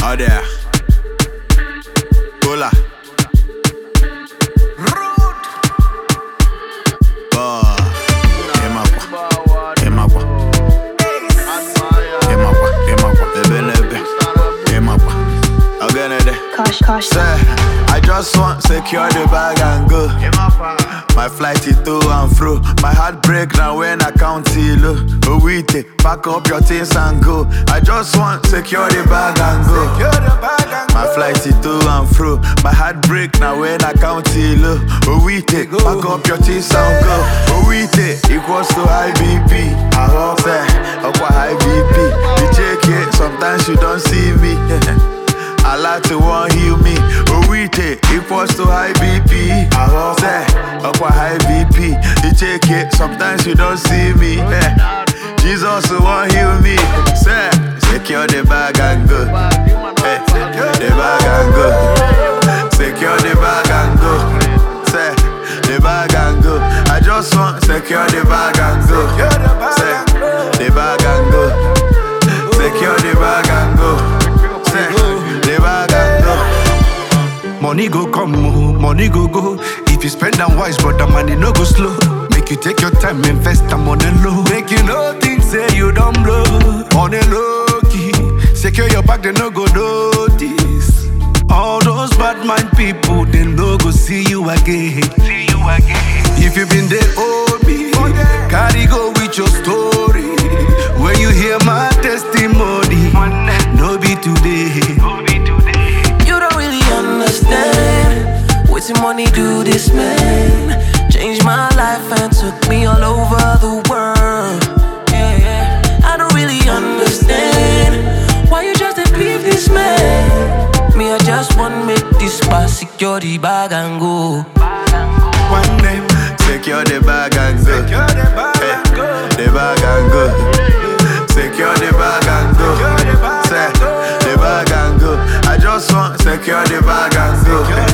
there. Hola. I just want secure the bag and go. My flight is to and fro. My heart break now when I count till low. Oh we take, pack up your things and go. I just want secure the bag and go. My flight is to and fro. My heart break now when I count till low. Oh we take, pack up your things and go. Oh we take, equals to high BP. I hope say, aqua high BP. You check it, sometimes you don't see me. I like to want heal me. Oh we take, equals to high BP. I hope say, aqua high BP. You check it, sometimes you don't see me. Jesus want heal me. Say, secure the bag and go. The bag and go. Secure the bag and go. Say, the bag and go. I just want secure the bag and go. Say, the bag and go. Secure the bag and go. Say, the bag and go. Money go come, money go go. If you spend them wise, but the money no go slow. Make you take your time, invest them on the low. Make you know things say you don't blow. On the low key, secure your bag, they no go notice. All those bad mind people, they no go see you again. If you been there, owe me. Carry go with your story. When you hear my testimony, no be today. You don't really understand what's money do this, man. Changed my life and took me all over the world. Yeah. I don't really understand why you just leave this man. Me, I just want make this pass, secure the bag and go. One name, secure the bag and go. The bag and go. Secure the bag and go. Say, the bag and go. I just want secure the bag and go.